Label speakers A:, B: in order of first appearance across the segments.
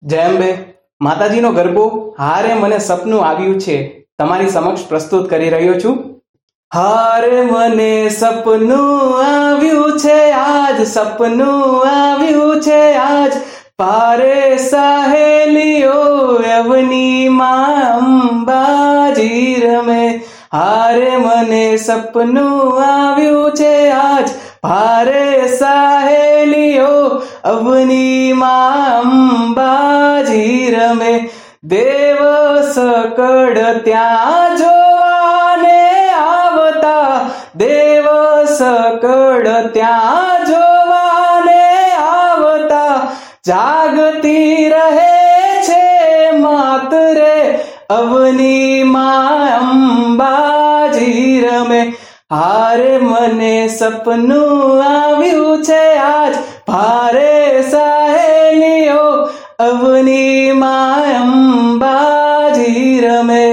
A: જય અંબે. માતાજીનો ગરબો હારે મને સપનું આવ્યું છે તમારી સમક્ષ પ્રસ્તુત કરી રહ્યો છું. હારે મને સપનું આવ્યું છે આજ, સપનું આવ્યું છે આજ, પારે સહેલીઓ અવનીમાં અંબાજી રમે. હારે મને સપનું આવ્યું છે આજ, ભારે સહેલીઓ અવનીમાં અંબાજી રમે. દેવ સકળ ત્યાં જોવાને આવતા, દેવ સકળ ત્યાં જોવાને આવતા, જાગતી રહે છે માતરે અવનીમાં અંબાજી રમે. હારે મને સપનું આવ્યું છે આજ, ભારે સહેલીઓ અવનીમાં અંબાજી રમે.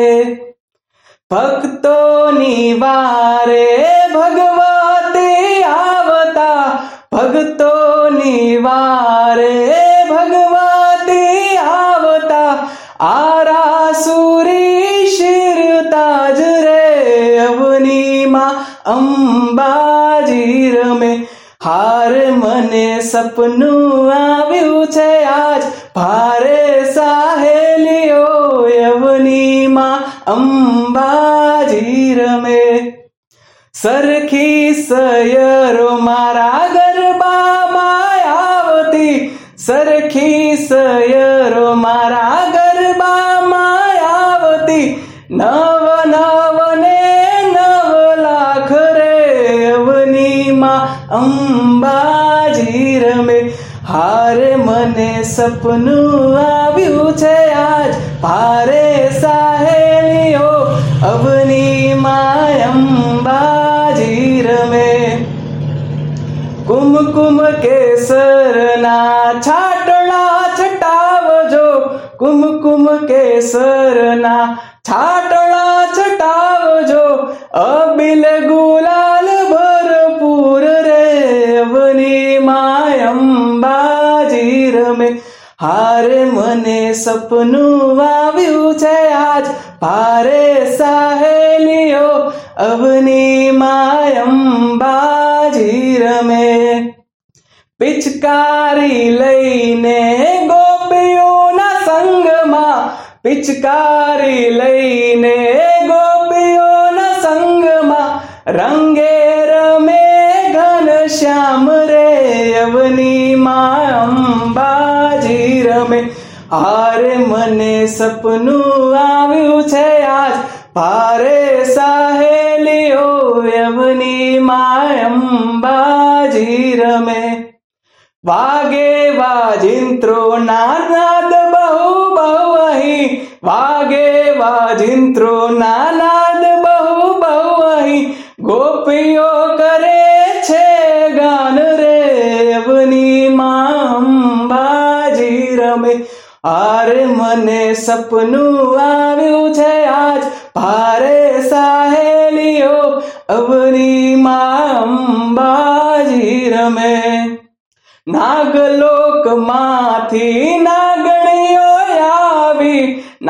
A: ભક્તોની વારે ભગવતી આવતા, ભક્તોની વારે ભગવતી આવતા, આરાસુરી શિરતાજ રે અવનીમાં અંબાજી રમે. હાર મને સપનું આવ્યું છે આજ, ભારે સહેલીઓ અવનીમાં અંબાજી રમે. સરખી સયરો મારા ગરબામાં આવતી, સરખી સયરો મારા ગરબામાં આવતી, નવ નવ ને 9 લાખ રે અવનીમાં અંબાજી રમે. હારે મને સપનું આવ્યું છે આજ, ભારે સહેલીઓ અવનીમાં અંબાજી રમે. કુમકુમ કેસરના છાટલા છટાવજો, કુમકુમ કેસરના છાટલા છટાવજો, અબિલ ગુલાલ ભરપૂર રે અવનીમાં અંબાજી રમે. હારે મને સપનું આવ્યું છે આજ, ભારે સહેલીઓ અવનીમાં અંબાજી રમે. પિચકારી લઈને ગોપીઓના સંગમાં, પિચકારી લઈને ગોપીઓના સંગમાં, રંગે રમે ઘનશ્યામ રે અવનીમાં અંબાજી રમે. હારે મને સપનું આવ્યું છે આજ, ભારે સહેલીઓ અવનીમાં અંબાજી રમે. વાગે વાજિંત્રો નાદ બહુ બહુ અહીં, વાગે વાજિંત્રો નાદ બહુ બહુ અહીં, ગોપીઓ કરે છે ગાન રે અવનીમાં અંબાજી રમે. હારે મને સપનું આવ્યું છે આજ, ભારે સહેલીઓ અવનીમાં અંબાજી રમે. નાગલોકમાંથી નાગણીઓ આવી,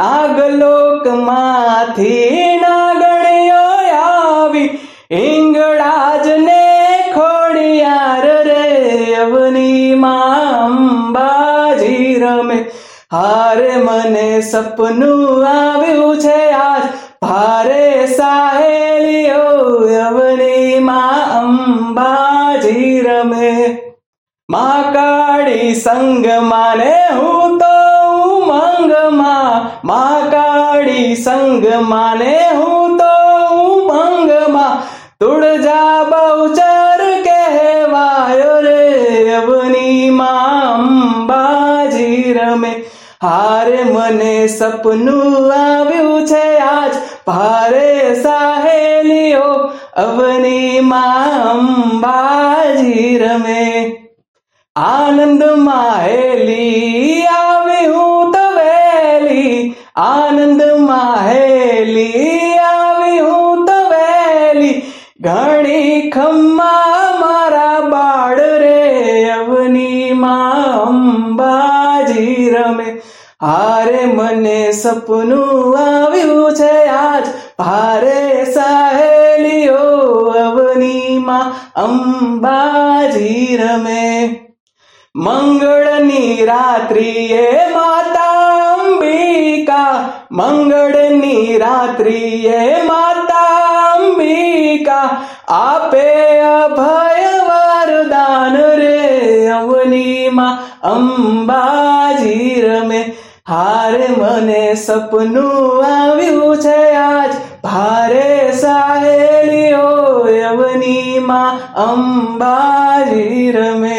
A: નાગલોકમાંથી નાગણીઓ આવી, હિંગળાજને ખોડિયાર રે અવનીમાં અંબાજી રમે. હારે મને સપનું આવ્યું છે આજ, ભારે સહેલીઓ અવનીમાં અંબાજી રમે. મહાકાળી સંગ માને હું તો ઉમંગમાં, મહાકાળી સંગ માને હું તો ઉમંગમાં, તુળજા બહુચર કહેવાયો રે અવનીમાં અંબાજી રમે. હારે મને સપનું આવ્યું છે આજ, ભારે સહેલીઓ અવનીમાં અંબાજી રમે. આનંદ માહેલી આવી હું તો વેલી, આનંદ માહેલી આવી હું તો વેલી, ઘણી ખમ્મા મારા બાળ રે અવનીમાં અંબાજી રમે. રમે. હારે મને સપનું આવ્યું છે આજ, ભારે સહેલીઓ અવનીમાં અંબાજી રમે. મંગળની રાત્રિએ માતા અંબિકા, મંગળની રાત્રિએ માતા અંબિકા, આપે અભય વરદાન રે અવનીમાં અંબાજી રમે. હારે મને સપનું આવ્યું છે આજ, ભારે સહેલીઓ અવનીમાં અંબાજી રમે.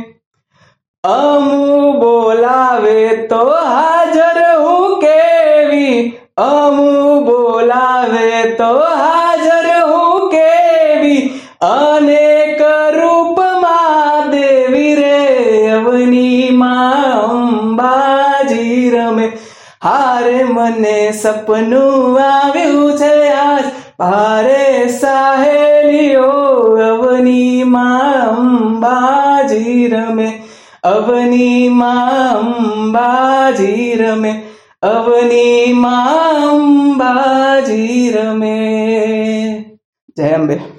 A: અમુ બોલાવે તો હાજર હું કેવી, અમુ બોલાવે તો હાજર હું કેવી, અનેક રૂપમાં દેવી રે અવનીમાં અંબાજી રમે. હારે મને સપનું આવ્યું છે આજ, ભારે સહેલીઓ અવનીમાં અંબાજી રમે. અવનીમાં અંબાજી રમે, અવનીમાં અંબાજી રમે. જય અંબે.